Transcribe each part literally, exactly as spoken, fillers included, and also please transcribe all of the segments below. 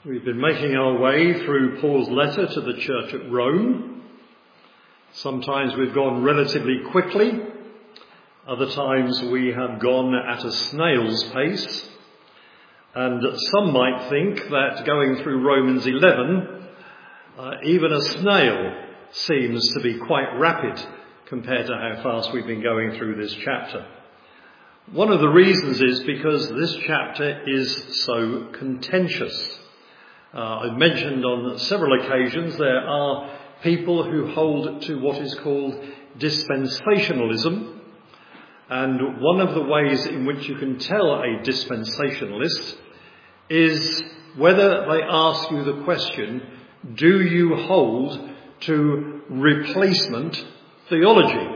We've been making our way through Paul's letter to the church at Rome. Sometimes we've gone relatively quickly. Other times we have gone at a snail's pace. And some might think that going through Romans eleven, uh, even a snail seems to be quite rapid compared to how fast we've been going through this chapter. One of the reasons is because this chapter is so contentious. Uh, I've mentioned on several occasions there are people who hold to what is called dispensationalism. And one of the ways in which you can tell a dispensationalist is whether they ask you the question, do you hold to replacement theology?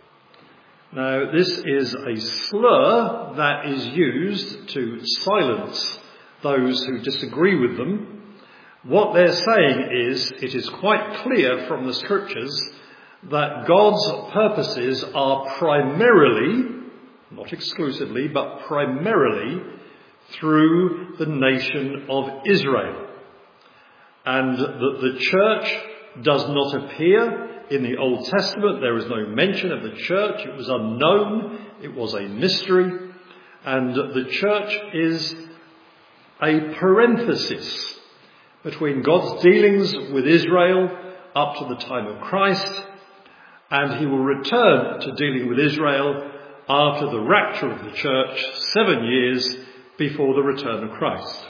Now, this is a slur that is used to silence those who disagree with them. What they're saying is, it is quite clear from the scriptures that God's purposes are primarily, not exclusively, but primarily through the nation of Israel. And that the church does not appear in the Old Testament. There is no mention of the church. It was unknown. It was a mystery. And the church is a parenthesis between God's dealings with Israel up to the time of Christ, and he will return to dealing with Israel after the rapture of the church, seven years before the return of Christ.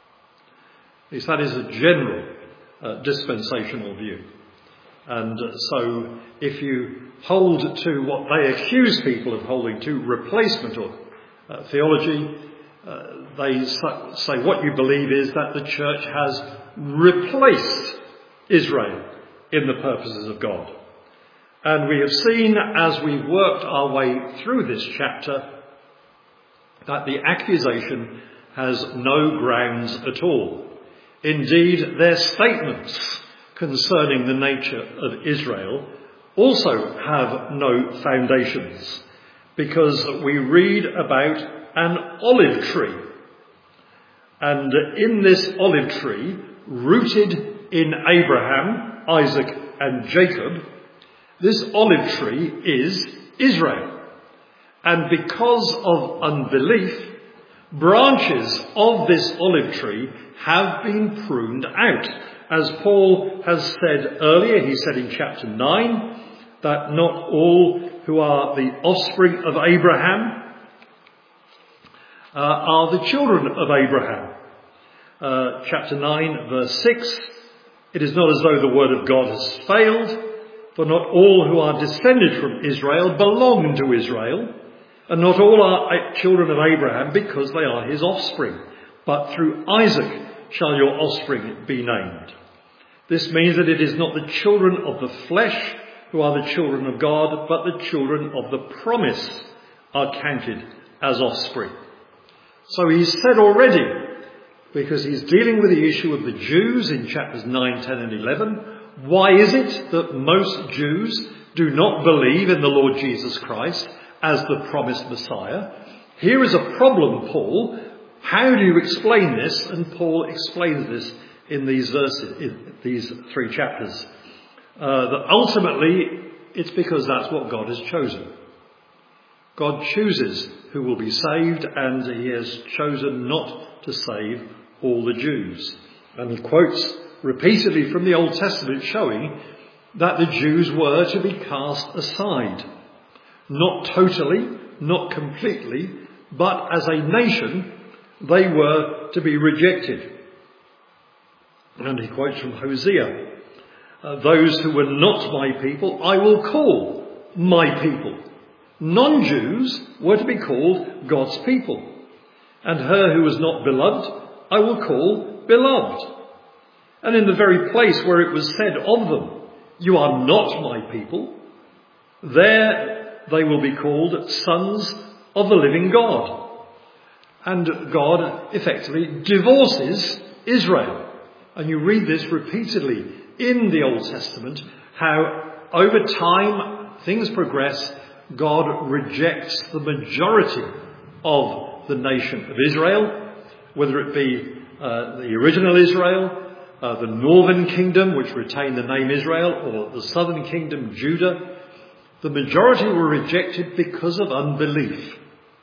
At least that is a general uh, dispensational view. And uh, so if you hold to what they accuse people of holding to, replacement or uh, theology, uh, they say what you believe is that the church has replaced Israel in the purposes of God. And we have seen as we've worked our way through this chapter that the accusation has no grounds at all. Indeed, their statements concerning the nature of Israel also have no foundations, because we read about an olive tree. And in this olive tree, rooted in Abraham, Isaac and Jacob, this olive tree is Israel. And because of unbelief, branches of this olive tree have been pruned out. As Paul has said earlier, he said in chapter nine, that not all who are the offspring of Abraham uh, are the children of Abraham. Uh, chapter nine, verse six, it is not as though the word of God has failed, for not all who are descended from Israel belong to Israel, and not all are children of Abraham because they are his offspring, but through Isaac shall your offspring be named. This means that it is not the children of the flesh who are the children of God, but the children of the promise are counted as offspring. So he's said already, because he's dealing with the issue of the Jews in chapters nine, ten and eleven, why is it that most Jews do not believe in the Lord Jesus Christ as the promised Messiah? Here is a problem, Paul. How do you explain this? And Paul explains this in these verses, in these three chapters. Uh, that ultimately, it's because that's what God has chosen. God chooses who will be saved, and he has chosen not to save all the Jews. And he quotes repeatedly from the Old Testament showing that the Jews were to be cast aside. Not totally, not completely, but as a nation, they were to be rejected. And he quotes from Hosea, uh, those who were not my people, I will call my people. Non-Jews were to be called God's people. And her who was not beloved, I will call beloved. And in the very place where it was said of them, you are not my people, there they will be called sons of the living God. And God effectively divorces Israel. And you read this repeatedly in the Old Testament, how over time things progress, God rejects the majority of the nation of Israel, whether it be uh, the original Israel, uh, the northern kingdom, which retained the name Israel, or the southern kingdom, Judah, the majority were rejected because of unbelief.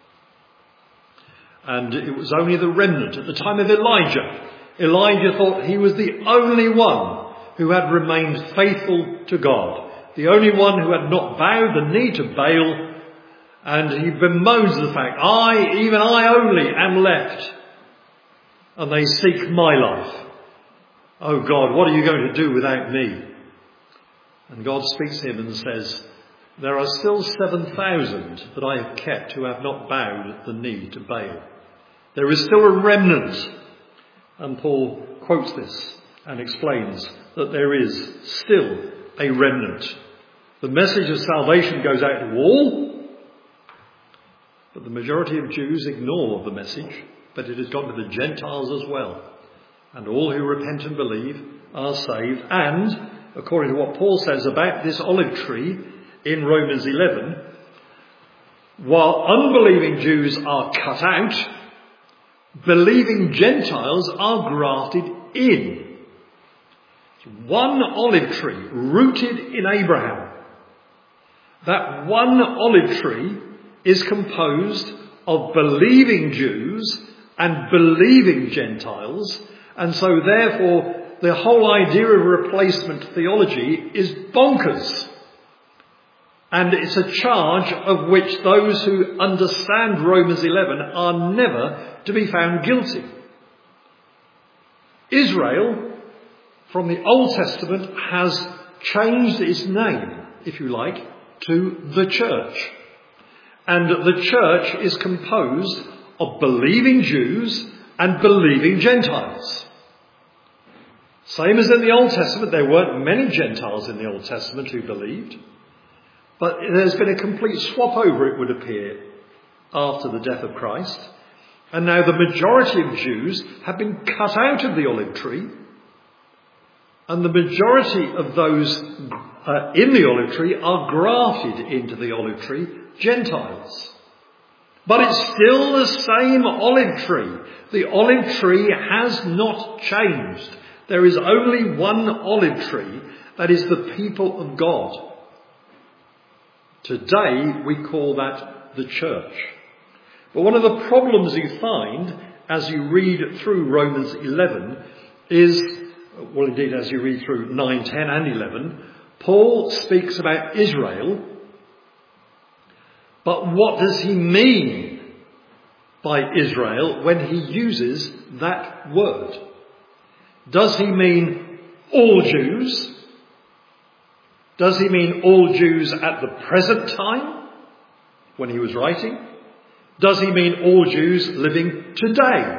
And it was only the remnant at the time of Elijah. Elijah thought he was the only one who had remained faithful to God, the only one who had not bowed the knee to Baal, and he bemoans the fact, I, even I only am left, and they seek my life. Oh God, what are you going to do without me? And God speaks to him and says, there are still seven thousand that I have kept who have not bowed the knee to Baal. There is still a remnant. And Paul quotes this and explains that there is still a remnant. The message of salvation goes out to all, but the majority of Jews ignore the message, but it has gone to the Gentiles as well. And all who repent and believe are saved. And, according to what Paul says about this olive tree in Romans eleven, while unbelieving Jews are cut out, believing Gentiles are grafted in. One olive tree rooted in Abraham. That one olive tree is composed of believing Jews and believing Gentiles, and so therefore the whole idea of replacement theology is bonkers. And it's a charge of which those who understand Romans eleven are never to be found guilty. Israel, from the Old Testament, has changed its name, if you like, to the church. And the church is composed of believing Jews and believing Gentiles. Same as in the Old Testament, there weren't many Gentiles in the Old Testament who believed. But there's been a complete swap over, it would appear, after the death of Christ. And now the majority of Jews have been cut out of the olive tree. And the majority of those uh, in the olive tree are grafted into the olive tree, Gentiles. But it's still the same olive tree. The olive tree has not changed. There is only one olive tree, that is the people of God. Today we call that the church. But one of the problems you find as you read through Romans eleven is, well indeed as you read through nine, ten and eleven, Paul speaks about Israel, but what does he mean by Israel when he uses that word? Does he mean all Jews? Does he mean all Jews at the present time, when he was writing? Does he mean all Jews living today,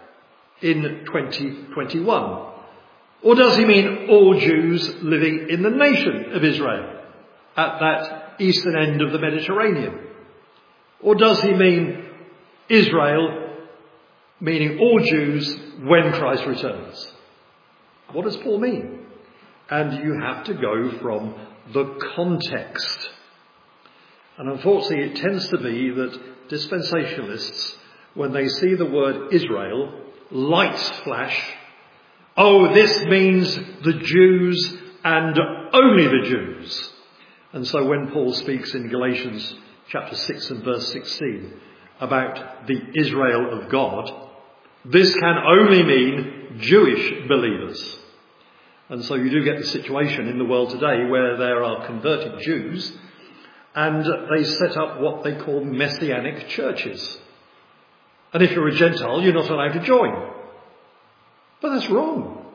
in twenty twenty-one? Or does he mean all Jews living in the nation of Israel, at that eastern end of the Mediterranean? Or does he mean Israel, meaning all Jews, when Christ returns? What does Paul mean? And you have to go from the context. And unfortunately it tends to be that dispensationalists, when they see the word Israel, lights flash. Oh, this means the Jews and only the Jews. And so when Paul speaks in Galatians chapter six and verse sixteen about the Israel of God, this can only mean Jewish believers. And so you do get the situation in the world today where there are converted Jews and they set up what they call messianic churches. And if you're a Gentile, you're not allowed to join. But that's wrong.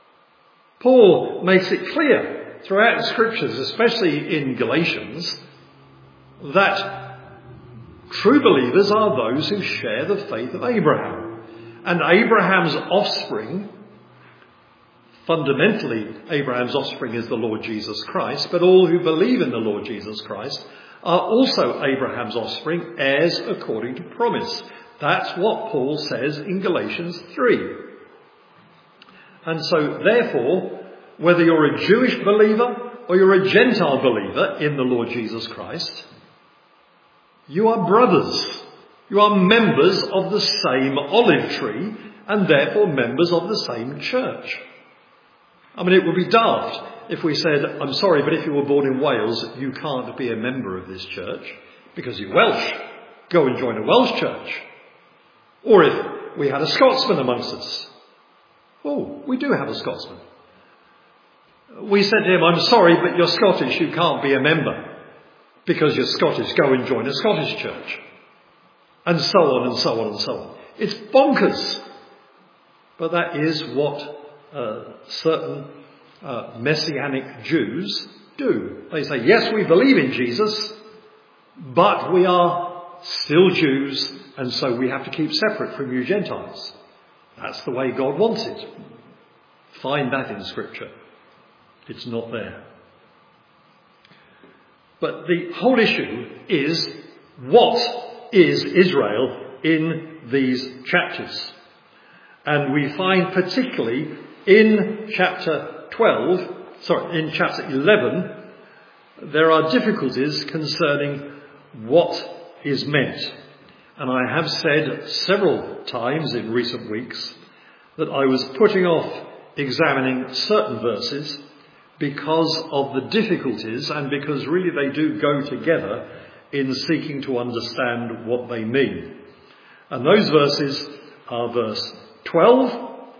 Paul makes it clear throughout the scriptures, especially in Galatians, that true believers are those who share the faith of Abraham. And Abraham's offspring, fundamentally Abraham's offspring is the Lord Jesus Christ, but all who believe in the Lord Jesus Christ are also Abraham's offspring, heirs according to promise. That's what Paul says in Galatians three. And so, therefore, whether you're a Jewish believer or you're a Gentile believer in the Lord Jesus Christ, you are brothers You are members of the same olive tree and therefore members of the same church. I mean, it would be daft if we said, I'm sorry, but if you were born in Wales, you can't be a member of this church because you're Welsh. Go and join a Welsh church. Or if we had a Scotsman amongst us. Oh, we do have a Scotsman. We said to him, I'm sorry, but you're Scottish, you can't be a member because you're Scottish. Go and join a Scottish church. And so on and so on and so on. It's bonkers. But that is what uh, certain uh, Messianic Jews do. They say, yes, we believe in Jesus, but we are still Jews, and so we have to keep separate from you Gentiles. That's the way God wants it. Find that in Scripture. It's not there. But the whole issue is, what is Israel in these chapters? And we find particularly in chapter twelve, sorry, in chapter eleven, there are difficulties concerning what is meant. And I have said several times in recent weeks that I was putting off examining certain verses because of the difficulties and because really they do go together in seeking to understand what they mean. And those verses are verse twelve.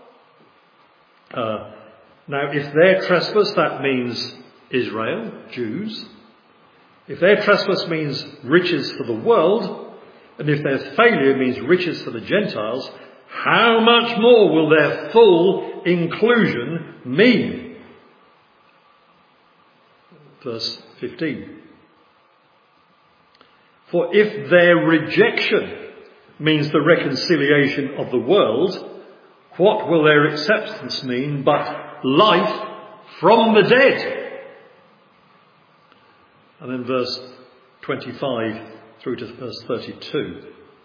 Uh, now, if their trespass, that means Israel, Jews. If their trespass means riches for the world, and if their failure means riches for the Gentiles, how much more will their full inclusion mean? Verse fifteen. For if their rejection means the reconciliation of the world, what will their acceptance mean but life from the dead? And then verse twenty-five through to verse thirty-two.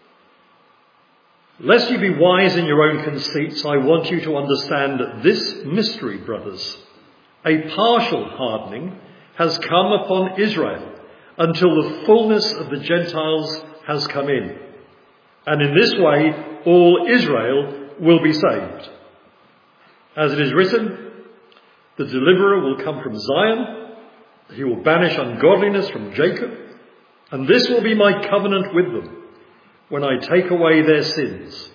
Lest you be wise in your own conceits, I want you to understand this mystery, brothers. A partial hardening has come upon Israel until the fullness of the Gentiles has come in. And in this way, all Israel will be saved. As it is written, the deliverer will come from Zion. He will banish ungodliness from Jacob. And this will be my covenant with them when I take away their sins.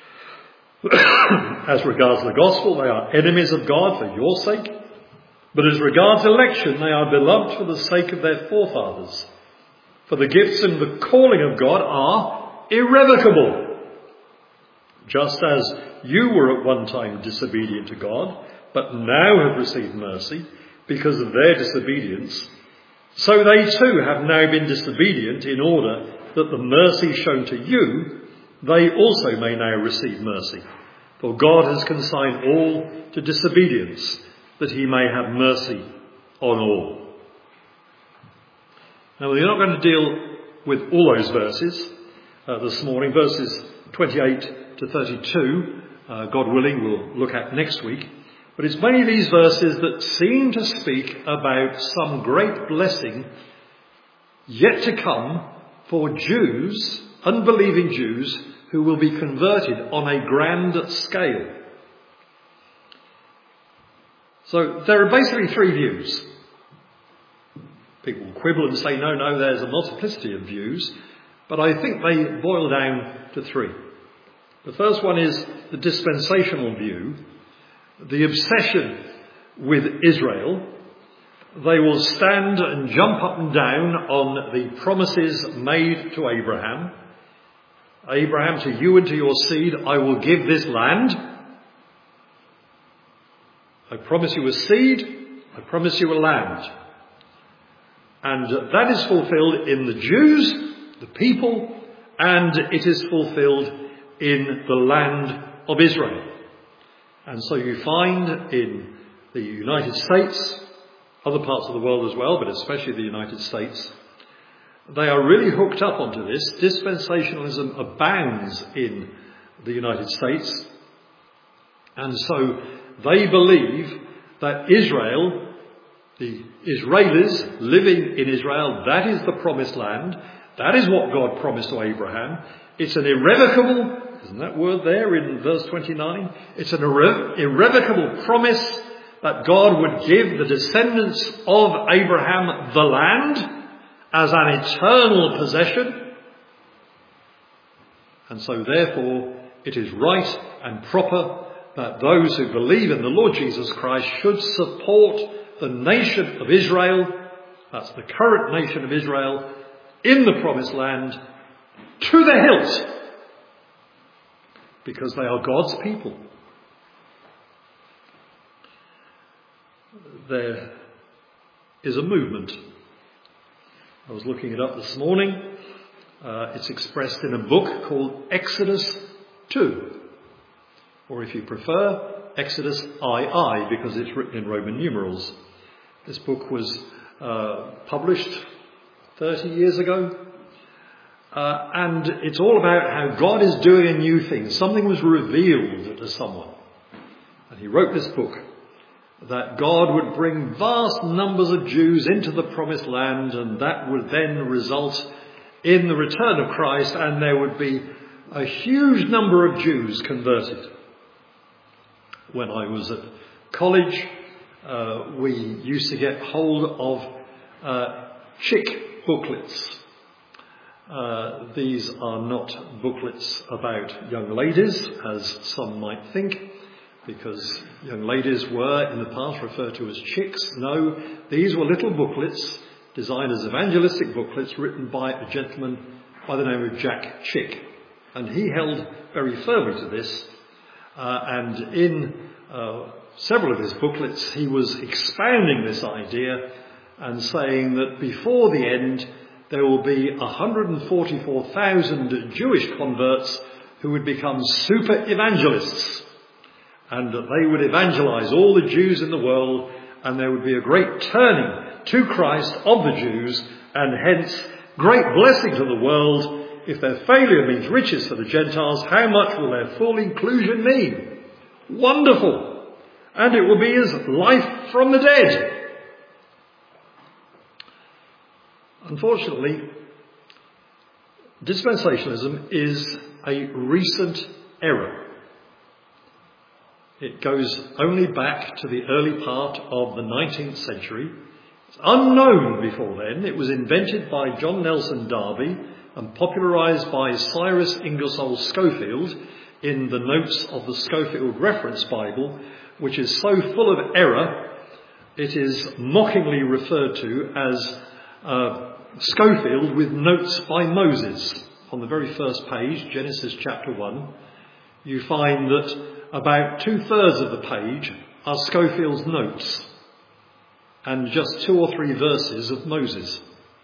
As regards the gospel, they are enemies of God for your sake. But as regards election, they are beloved for the sake of their forefathers. For the gifts and the calling of God are irrevocable. Just as you were at one time disobedient to God, but now have received mercy because of their disobedience, so they too have now been disobedient in order that the mercy shown to you, they also may now receive mercy. For God has consigned all to disobedience, that he may have mercy on all. Now, we're not going to deal with all those verses uh, this morning. Verses twenty-eight to thirty-two, uh, God willing, we'll look at next week. But it's mainly these verses that seem to speak about some great blessing yet to come for Jews, unbelieving Jews, who will be converted on a grand scale. So there are basically three views. People quibble and say, no, no, there's a multiplicity of views. But I think they boil down to three. The first one is the dispensational view, the obsession with Israel. They will stand and jump up and down on the promises made to Abraham. Abraham, to you and to your seed, I will give this land. I promise you a seed. I promise you a land. And that is fulfilled in the Jews, the people, and it is fulfilled in the land of Israel. And so you find in the United States, other parts of the world as well, but especially the United States, they are really hooked up onto this. Dispensationalism abounds in the United States. And so they believe that Israel, the Israelis living in Israel, that is the promised land. That is what God promised to Abraham. It's an irrevocable, isn't that word there in verse twenty-nine? It's an irre- irrevocable promise that God would give the descendants of Abraham the land as an eternal possession. And so therefore it is right and proper that those who believe in the Lord Jesus Christ should support the nation of Israel, that's the current nation of Israel, in the promised land to the hilt, because they are God's people. There is a movement. I was looking it up this morning. Uh, it's expressed in a book called Exodus two. Or if you prefer, Exodus two, because it's written in Roman numerals. This book was uh, published thirty years ago. Uh, and it's all about how God is doing a new thing. Something was revealed to someone. And he wrote this book, that God would bring vast numbers of Jews into the promised land, and that would then result in the return of Christ, and there would be a huge number of Jews converted. When I was at college, uh, we used to get hold of uh, chick booklets. Uh, these are not booklets about young ladies, as some might think, because young ladies were in the past referred to as chicks. No, these were little booklets, designed as evangelistic booklets, written by a gentleman by the name of Jack Chick. And he held very firmly to this, uh, and in uh, several of his booklets he was expounding this idea and saying that before the end there will be one hundred forty-four thousand Jewish converts who would become super evangelists, and that they would evangelize all the Jews in the world, and there would be a great turning to Christ of the Jews, and hence great blessing to the world. If their failure means riches for the Gentiles, how much will their full inclusion mean? Wonderful! And it will be as life from the dead. Unfortunately, dispensationalism is a recent error. It goes only back to the early part of the nineteenth century. It's unknown before then. It was invented by John Nelson Darby and popularised by Cyrus Ingersoll Schofield in the notes of the Schofield Reference Bible, which is so full of error, it is mockingly referred to as uh, Schofield with notes by Moses. On the very first page, Genesis chapter one, you find that about two-thirds of the page are Schofield's notes and just two or three verses of Moses.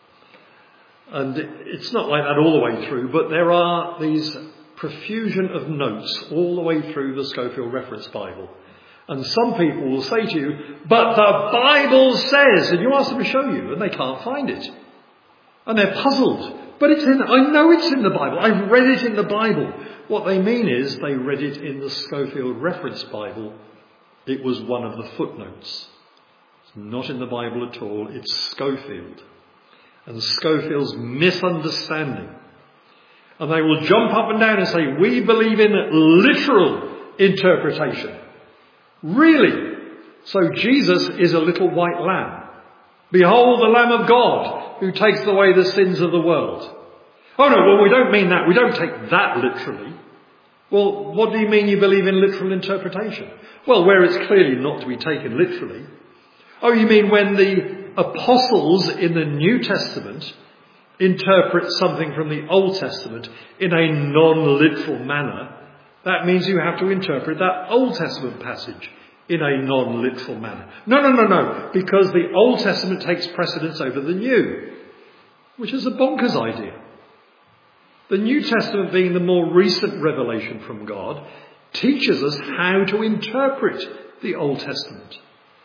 And it's not like that all the way through, but there are these profusion of notes all the way through the Schofield Reference Bible. And some people will say to you, but the Bible says, and you ask them to show you, and they can't find it. And they're puzzled. But it's in, I know it's in the Bible. I've read it in the Bible. What they mean is they read it in the Schofield Reference Bible. It was one of the footnotes. It's not in the Bible at all. It's Schofield. And Schofield's misunderstanding. And they will jump up and down and say, we believe in literal interpretation. Really? So Jesus is a little white lamb. Behold the Lamb of God who takes away the sins of the world. Oh no, well we don't mean that. We don't take that literally. Well, what do you mean you believe in literal interpretation? Well, where it's clearly not to be taken literally. Oh, you mean when the apostles in the New Testament interpret something from the Old Testament in a non-literal manner, that means you have to interpret that Old Testament passage in a non-literal manner. No, no, no, no, because the Old Testament takes precedence over the New, which is a bonkers idea. The New Testament, being the more recent revelation from God, teaches us how to interpret the Old Testament.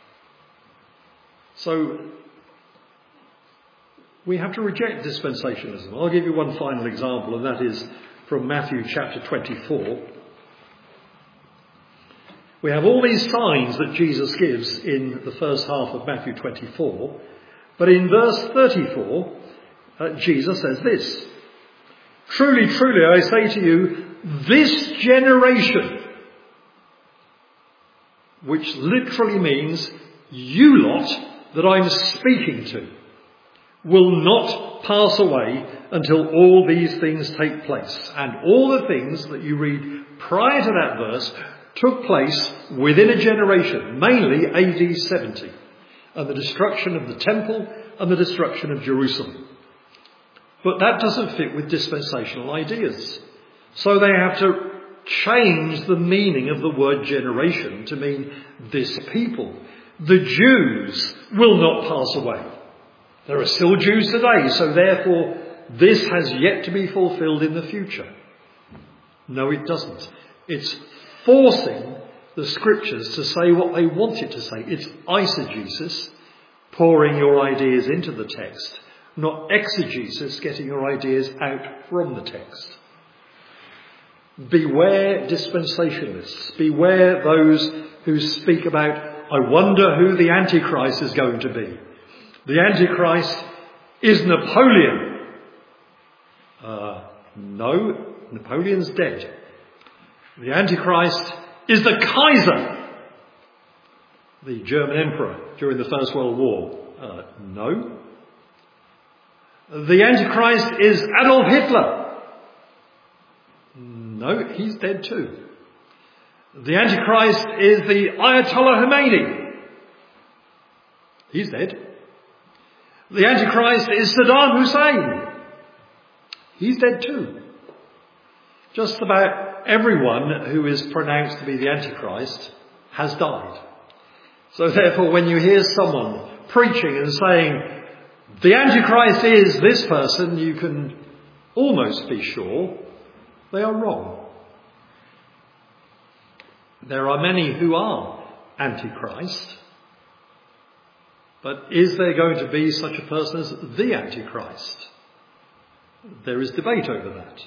So we have to reject dispensationalism. I'll give you one final example, and that is from Matthew chapter twenty-four. We have all these signs that Jesus gives in the first half of Matthew twenty-four, but in verse thirty-four, uh, Jesus says this, Truly, truly, I say to you, this generation, which literally means you lot that I'm speaking to, will not pass away until all these things take place. And all the things that you read prior to that verse took place within a generation, mainly A D seventy, and the destruction of the temple and the destruction of Jerusalem. But that doesn't fit with dispensational ideas. So they have to change the meaning of the word generation to mean this people. The Jews will not pass away. There are still Jews today, so therefore this has yet to be fulfilled in the future. No, it doesn't. It's forcing the scriptures to say what they want it to say. It's eisegesis, pouring your ideas into the text, not exegesis, getting your ideas out from the text. Beware dispensationalists. Beware those who speak about, I wonder who the Antichrist is going to be. The Antichrist is Napoleon. Uh, no, Napoleon's dead. The Antichrist is the Kaiser, the German emperor during the First World War. Uh, no. The Antichrist is Adolf Hitler. No, he's dead too. The Antichrist is the Ayatollah Khomeini. He's dead. The Antichrist is Saddam Hussein. He's dead too. Just about everyone who is pronounced to be the Antichrist has died. So therefore, when you hear someone preaching and saying, the Antichrist is this person, you can almost be sure they are wrong. There are many who are Antichrist, but is there going to be such a person as the Antichrist? There is debate over that.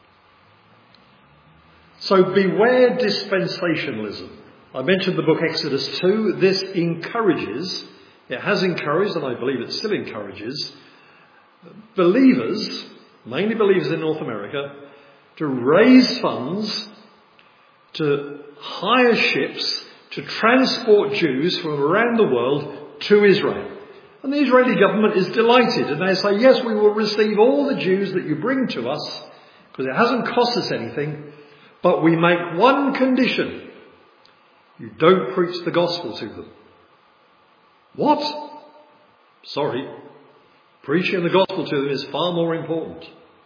So beware dispensationalism. I mentioned the book Exodus two. This encourages, it has encouraged, and I believe it still encourages, believers, mainly believers in North America, to raise funds to hire ships to transport Jews from around the world to Israel. And the Israeli government is delighted, and they say, yes, we will receive all the Jews that you bring to us, because it hasn't cost us anything, but we make one condition. You don't preach the gospel to them. What? Sorry. Preaching the gospel to them is far more important.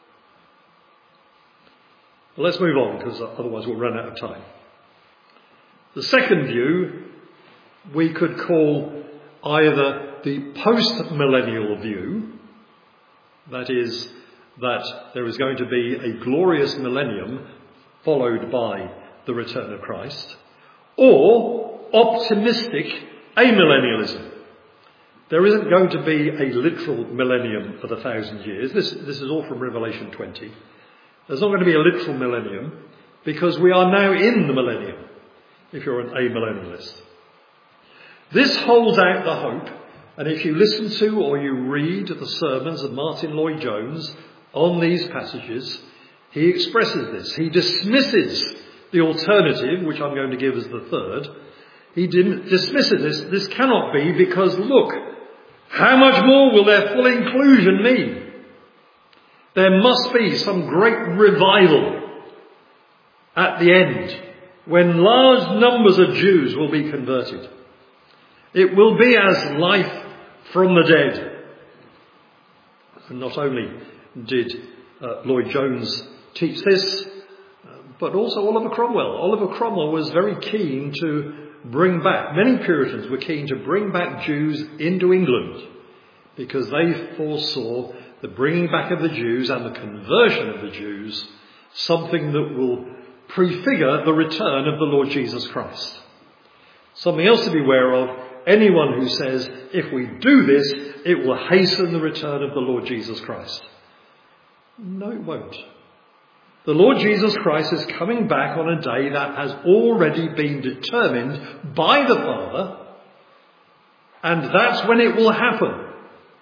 Well, let's move on, because otherwise we'll run out of time. The second view we could call either the post-millennial view, that is, that there is going to be a glorious millennium followed by the return of Christ, or optimistic amillennialism. There isn't going to be a literal millennium of a thousand years. This, this is all from Revelation twenty. There's not going to be a literal millennium because we are now in the millennium, if you're an amillennialist. This holds out the hope, and if you listen to or you read the sermons of Martin Lloyd-Jones on these passages, he expresses this. He dismisses the alternative, which I'm going to give as the third. He dismisses this. This cannot be because, look, how much more will their full inclusion mean? There must be some great revival at the end when large numbers of Jews will be converted. It will be as life from the dead. And not only did uh, Lloyd-Jones teach this, uh, but also Oliver Cromwell. Oliver Cromwell was very keen to bring back, many Puritans were keen to bring back Jews into England because they foresaw the bringing back of the Jews and the conversion of the Jews, something that will prefigure the return of the Lord Jesus Christ. Something else to be aware of, anyone who says, if we do this, it will hasten the return of the Lord Jesus Christ. No, it won't. The Lord Jesus Christ is coming back on a day that has already been determined by the Father, and that's when it will happen.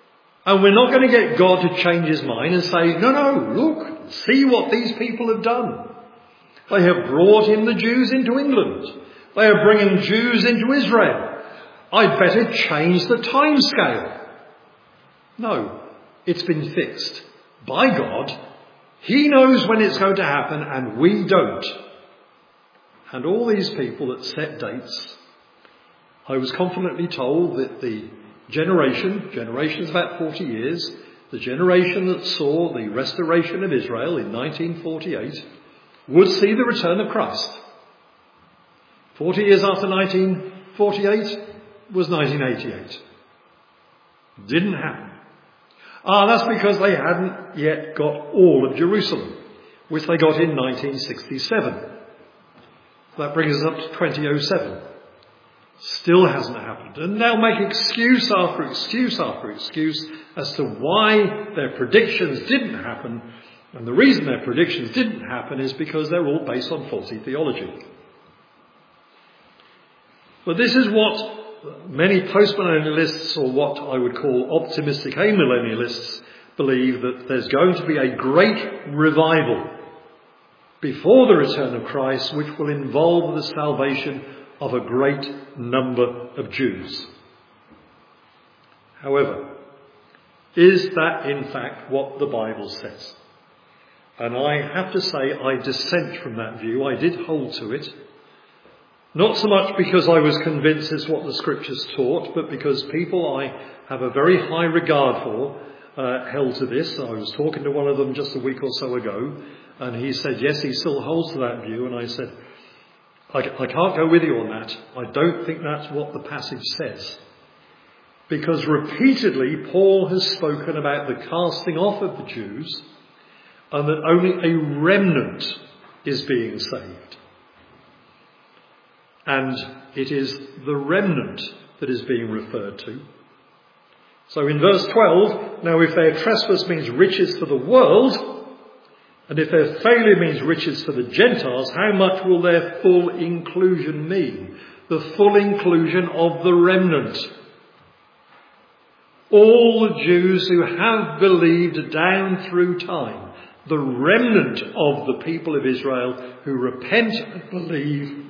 And we're not going to get God to change his mind and say, no, no, look, see what these people have done. They have brought in the Jews into England. They are bringing Jews into Israel. I'd better change the time scale. No, it's been fixed by God. He knows when it's going to happen and we don't. And all these people that set dates, I was confidently told that the generation, generation is about forty years, the generation that saw the restoration of Israel in nineteen forty-eight would see the return of Christ. Forty years after nineteen forty-eight was nineteen eighty-eight. Didn't happen. Ah, that's because they hadn't yet got all of Jerusalem, which they got in nineteen sixty-seven. That brings us up to twenty oh seven. Still hasn't happened. And they'll make excuse after excuse after excuse as to why their predictions didn't happen. And the reason their predictions didn't happen is because they're all based on faulty theology. But this is what many postmillennialists, or what I would call optimistic amillennialists, believe, that there's going to be a great revival before the return of Christ, which will involve the salvation of a great number of Jews. However, is that in fact what the Bible says? And I have to say I dissent from that view. I did hold to it. Not so much because I was convinced it's what the scriptures taught, but because people I have a very high regard for uh, held to this. I was talking to one of them just a week or so ago, and he said, yes, he still holds to that view. And I said, I, I can't go with you on that. I don't think that's what the passage says. Because repeatedly Paul has spoken about the casting off of the Jews, and that only a remnant is being saved. And it is the remnant that is being referred to. So in verse twelve, now if their trespass means riches for the world, and if their failure means riches for the Gentiles, how much will their full inclusion mean? The full inclusion of the remnant. All the Jews who have believed down through time. The remnant of the people of Israel who repent and believe.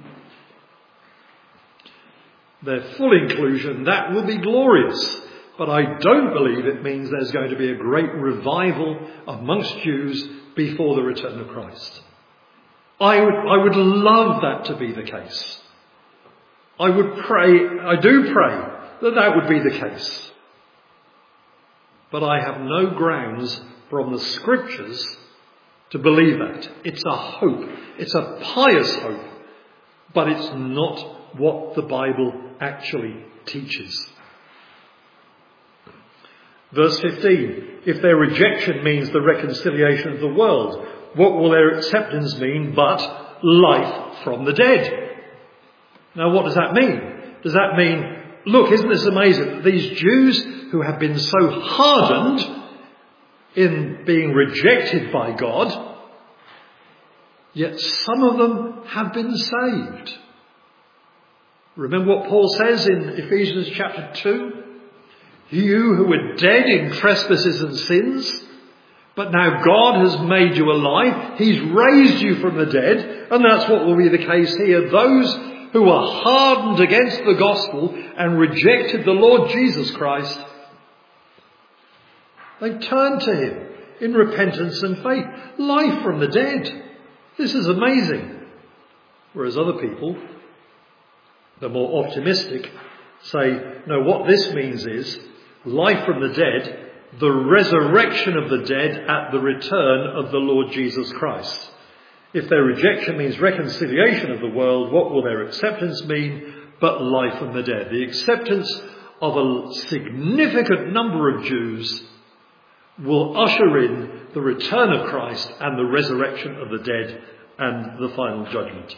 Their full inclusion, that will be glorious. But I don't believe it means there's going to be a great revival amongst Jews before the return of Christ. I would, I would love that to be the case. I would pray, I do pray that that would be the case. But I have no grounds from the scriptures to believe that. It's a hope. It's a pious hope. But it's not what the Bible actually teaches. Verse fifteen, if their rejection means the reconciliation of the world, what will their acceptance mean but life from the dead? Now what does that mean? Does that mean, look, isn't this amazing? These Jews who have been so hardened in being rejected by God, yet some of them have been saved. Remember what Paul says in Ephesians chapter two? You who were dead in trespasses and sins, but now God has made you alive. He's raised you from the dead, and that's what will be the case here. Those who were hardened against the gospel and rejected the Lord Jesus Christ, they turned to him in repentance and faith. Life from the dead. This is amazing. Whereas other people, the more optimistic, say, no, what this means is life from the dead, the resurrection of the dead at the return of the Lord Jesus Christ. If their rejection means reconciliation of the world, what will their acceptance mean but life from the dead? The acceptance of a significant number of Jews will usher in the return of Christ and the resurrection of the dead and the final judgment.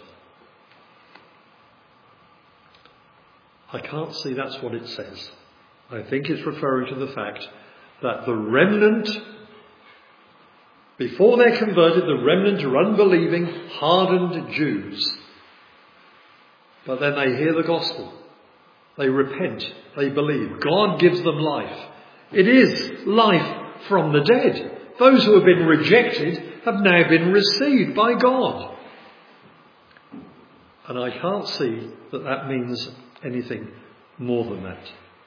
I can't see that's what it says. I think it's referring to the fact that the remnant, before they're converted, the remnant are unbelieving, hardened Jews. But then they hear the gospel. They repent. They believe. God gives them life. It is life from the dead. Those who have been rejected have now been received by God. And I can't see that that means anything more than that.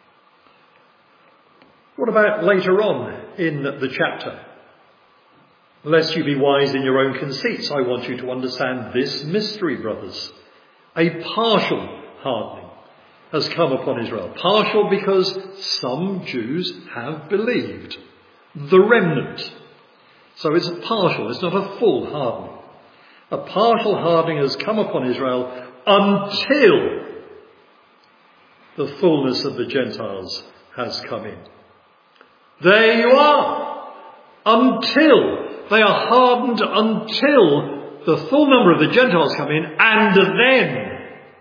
What about later on in the chapter? Lest you be wise in your own conceits, I want you to understand this mystery, brothers. A partial hardening has come upon Israel. Partial because some Jews have believed. The remnant. So it's a partial, it's not a full hardening. A partial hardening has come upon Israel until the fullness of the Gentiles has come in. There you are. Until. They are hardened until the full number of the Gentiles come in, and then.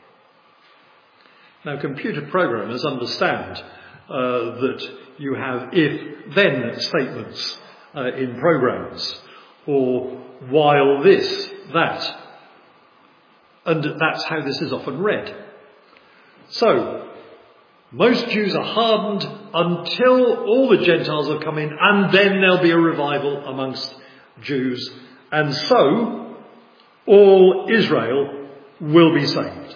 Now, computer programmers understand uh, that you have if-then statements uh, in programs, or while this, that. And that's how this is often read. So, most Jews are hardened until all the Gentiles have come in, and then there'll be a revival amongst Jews, and so all Israel will be saved.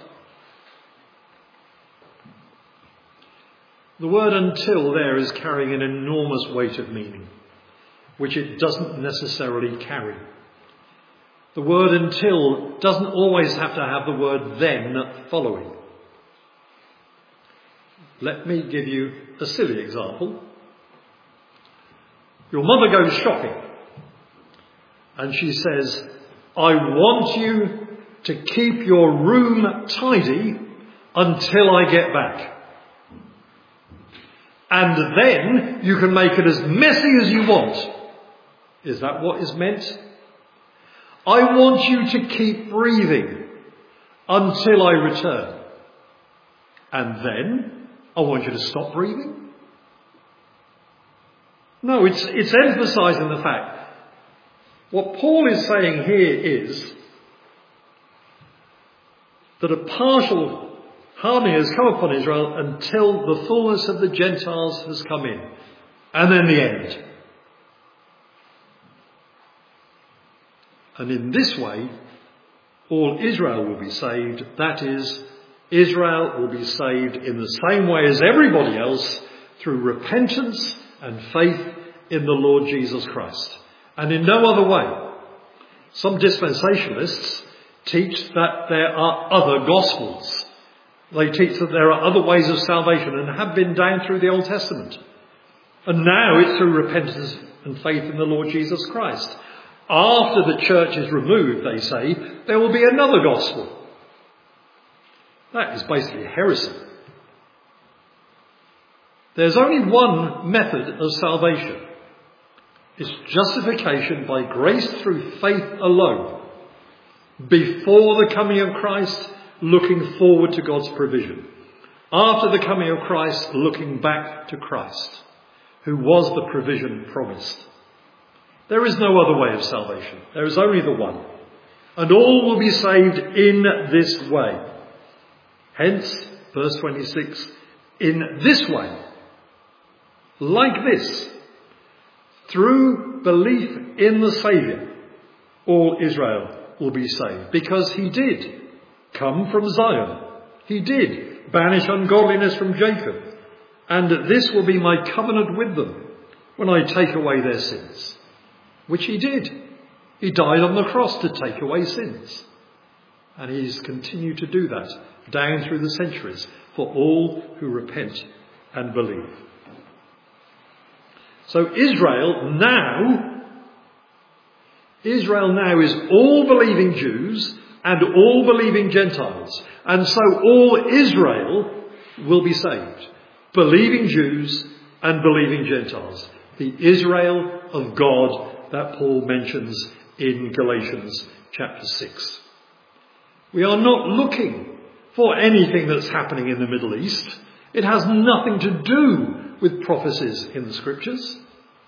The word until there is carrying an enormous weight of meaning, which it doesn't necessarily carry. The word until doesn't always have to have the word then following. Let me give you a silly example. Your mother goes shopping and she says, I want you to keep your room tidy until I get back. And then you can make it as messy as you want. Is that what is meant? I want you to keep breathing until I return. And then I want you to stop breathing. No, it's, it's emphasizing the fact. What Paul is saying here is that a partial hardening has come upon Israel until the fullness of the Gentiles has come in. And then the end. And in this way, all Israel will be saved. That is, Israel will be saved in the same way as everybody else, through repentance and faith in the Lord Jesus Christ. And in no other way. Some dispensationalists teach that there are other gospels. They teach that there are other ways of salvation and have been down through the Old Testament. And now it's through repentance and faith in the Lord Jesus Christ. After the church is removed, they say, there will be another gospel. That is basically heresy. There's only one method of salvation. It's justification by grace through faith alone. Before the coming of Christ, looking forward to God's provision. After the coming of Christ, looking back to Christ, who was the provision promised. There is no other way of salvation. There is only the one. And all will be saved in this way. Hence, verse twenty-six, in this way, like this, through belief in the Saviour, all Israel will be saved. Because he did come from Zion. He did banish ungodliness from Jacob. And this will be my covenant with them when I take away their sins. Which he did. He died on the cross to take away sins. And he's continued to do that down through the centuries for all who repent and believe. So Israel now, Israel now is all believing Jews and all believing Gentiles. And so all Israel will be saved. Believing Jews and believing Gentiles. The Israel of God that Paul mentions in Galatians chapter six. We are not looking for anything that's happening in the Middle East. It has nothing to do with prophecies in the Scriptures.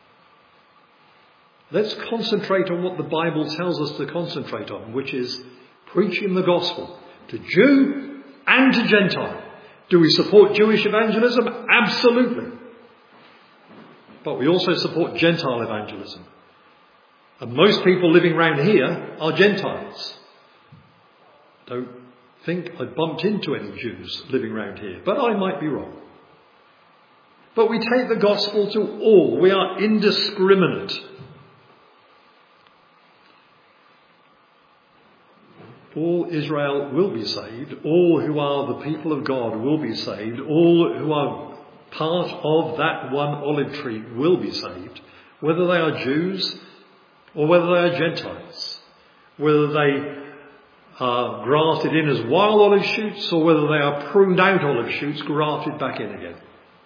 Let's concentrate on what the Bible tells us to concentrate on, which is preaching the gospel to Jew and to Gentile. Do we support Jewish evangelism? Absolutely. but we also support Gentile evangelism. And most people living around here are Gentiles. Don't think I bumped into any Jews living around here, but I might be wrong. But we take the gospel to all. We are indiscriminate. All Israel will be saved. All who are the people of God will be saved. All who are part of that one olive tree will be saved, whether they are Jews or whether they are Gentiles, whether they are grafted in as wild olive shoots or whether they are pruned out olive shoots grafted back in again.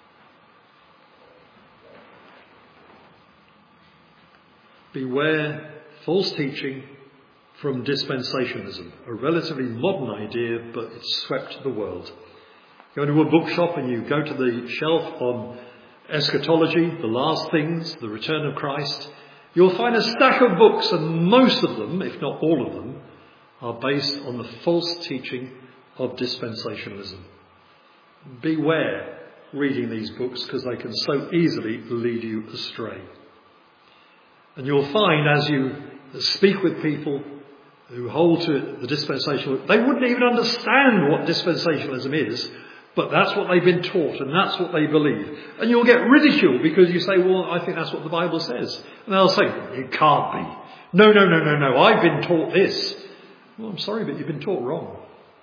Beware false teaching from dispensationalism, a relatively modern idea, but it's swept the world. You go into a bookshop and you go to the shelf on eschatology, the last things, the return of Christ, you'll find a stack of books, and most of them, if not all of them, are based on the false teaching of dispensationalism. Beware reading these books, because they can so easily lead you astray. And you'll find as you speak with people who hold to the dispensational, they wouldn't even understand what dispensationalism is, but that's what they've been taught and that's what they believe. And you'll get ridiculed because you say, well, I think that's what the Bible says. And they'll say, it can't be. No, no, no, no, no, I've been taught this. Well, I'm sorry, but you've been taught wrong.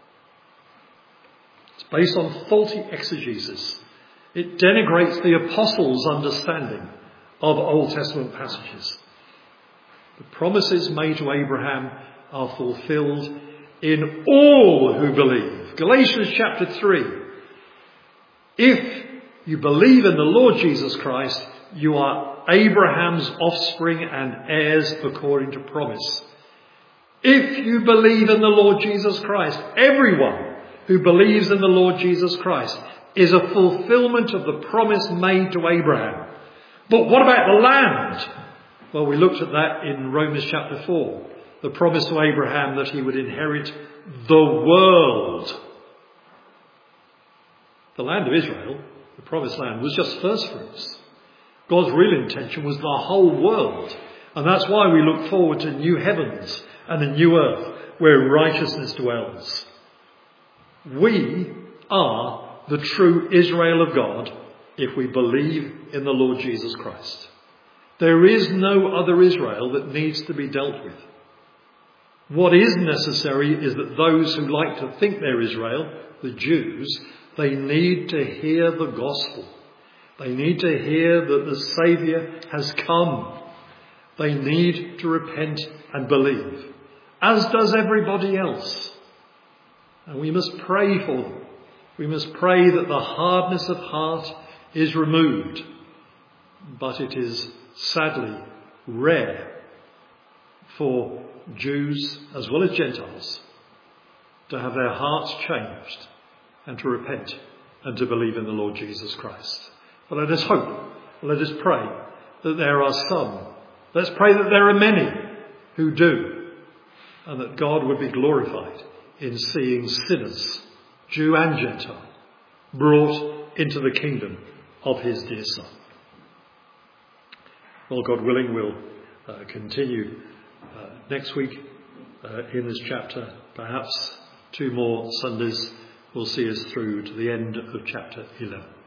It's based on faulty exegesis. It denigrates the apostles' understanding of Old Testament passages. The promises made to Abraham are fulfilled in all who believe. Galatians chapter three. If you believe in the Lord Jesus Christ, you are Abraham's offspring and heirs according to promise. If you believe in the Lord Jesus Christ, everyone who believes in the Lord Jesus Christ is a fulfillment of the promise made to Abraham. But what about the land? Well, we looked at that in Romans chapter four. The promise to Abraham that he would inherit the world. The land of Israel, the promised land, was just first fruits. God's real intention was the whole world. And that's why we look forward to new heavens and a new earth where righteousness dwells. We are the true Israel of God if we believe in the Lord Jesus Christ. There is no other Israel that needs to be dealt with. What is necessary is that those who like to think they're Israel, the Jews, they need to hear the gospel. They need to hear that the Saviour has come. They need to repent and believe, as does everybody else. And we must pray for them. We must pray that the hardness of heart is removed. But it is sadly rare for Jews as well as Gentiles to have their hearts changed and to repent and to believe in the Lord Jesus Christ. But let us hope, let us pray that there are some. Let's pray that there are many who do, and that God would be glorified in seeing sinners, Jew and Gentile, brought into the kingdom of his dear Son. Well, God willing, we'll uh, continue uh, next week uh, in this chapter. Perhaps two more Sundays will see us through to the end of chapter eleven.